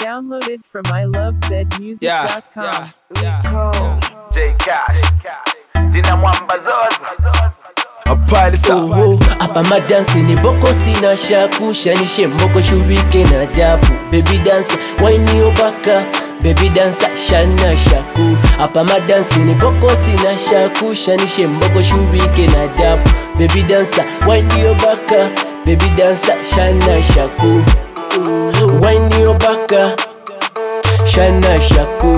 Downloaded from ilovezmusic.com. J Cash, Dina Mwamba Zozo. Apa madansi ni boko sina shaku shanishe mboko shubike na dapu. Baby dance wine yo baka, baby dance shana shaku. Apa madansi ni boko sina shaku shanishe mboko shubike na dapu. Baby dance wine yo baka, baby dance shana shaku. Wine yo baka, shana shaku.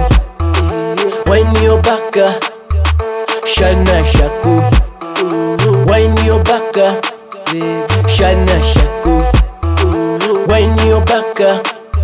Wine yo baka, shana shaku. Wine your baka, shana shaku. Wine your baka,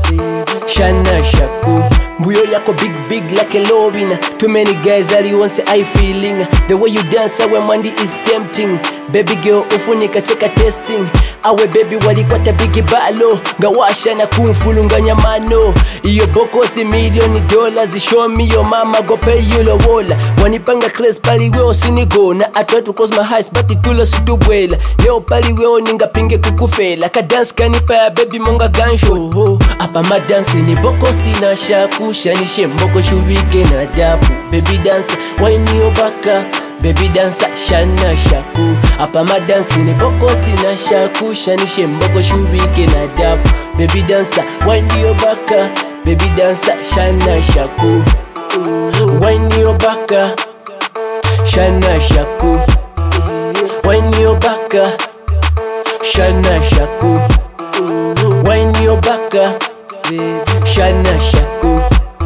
shana shaku. Mbuyo yako big like a lorina. Too many guys that you want say I feeling. The way you dance our Monday is tempting. Baby girl ufunika cheka testing. Awe baby walikwata bigi balo. Ngawasha na kumfulunganya mano. Iyo boko si $1,000,000. Show me your mama go pay you lo wola. Wanipanga kres pali weo sinigo. Na I try to close my eyes but itulo situbwela. Leo pali weo ninga pinge kukufela. Ka dance kanipa ya baby monga gansho. Apa madansi ni boko sina shaku. Shanishe mboko shubike na dapu. Baby dance wine yo baka, baby dance shana shaku. Apa madansi ni boko sina shaku. Shanishe mboko shubike na dapu. Baby dance wine yo baka, baby dance shana shaku. Wine yo baka, shana shaku. Wine yo baka, shana shaku. Wine yo baka, shana shaku.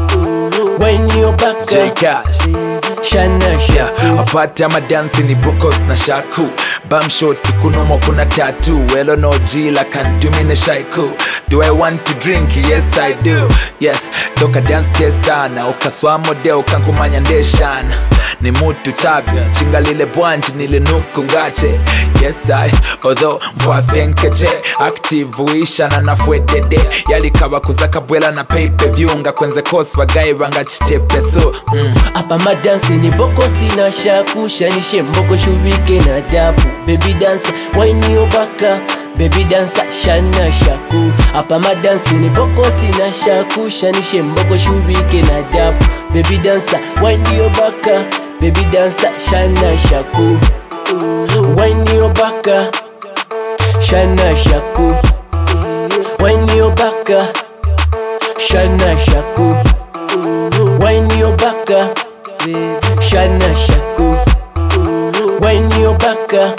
Wine yo baka, J Cash, shana shaku. apati ama dansi ni bokos na shaku. Bam shoti kunomo kuna tattoo. Elo no jila can do me ne shaiku. Do I want to drink? Yes I do. Yes, doka dance kesana. Ukaswa model kankumanya ndeshana. Ni mutu chabia, chinga lile bwanji nile nuku ngache. Yes I, although mfafenkeche. Active uisha na nafwedede. Yali kawa kuzaka bwela na pay-per-view. Nga kwenze kosi wagayi wanga chichepe so Apa madansi ni boko sina shaku. Shanishe mboko shubike na dapu. Baby dance wine yo baka, baby dance shana shaku. Apa madansi ni boko sina shaku. Shanishe mboko shubike na dapu. Baby dance wine yo baka, baby dance shana shaku. Wine yo baka, shana shaku. Wine yo baka, shana shaku. Wine yo baka, shana shaku. Wine yo baka,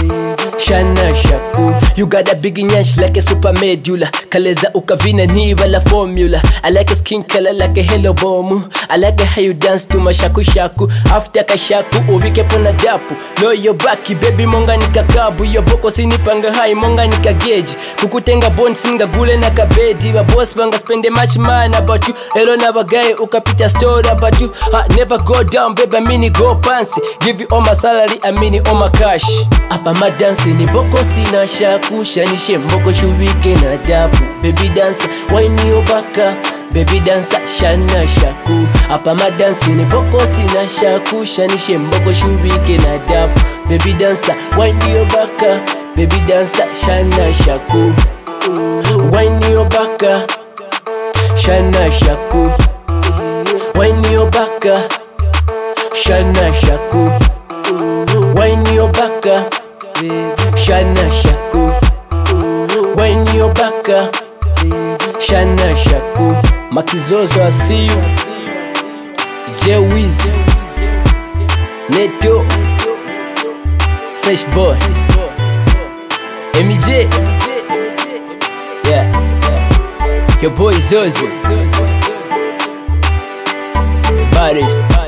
shana shaku. You got a big nyash like a super medulla. Kaleza ukavina niva la formula. I like your skin color like a hello bomb. I like how you dance to my shaku shaku. After kashaku ubike pona dapu. No yo baki baby monga nikakabu. Yo boko sinipanga hai monga nikageji. Kukutenga bond singa gule na kabedi. Ba boss banga spend much man about you. Hello na bagaye ukapita story about you. Never go down baby mini go fancy. Give you all my salary I mean all my cash. Apa madansi ni boko sina shaku. Shanishe mboko shubike na dapu. Baby dance wine yo baka, baby dance shana shaku. Apa madansi ni boko sina shaku. Shanishe mboko shubike na dapu. Baby dance wine yo baka, baby dance shana shaku. Wine yo baka, shana shaku. Wine yo baka, shana shaku. Wine yo baka, shana shaku. Wine yo baka, shana shaku. Makizozo I see you. J-Wiz, Neto, Fresh Boy, MJ. Yeah, your boy Zozo, Baddest.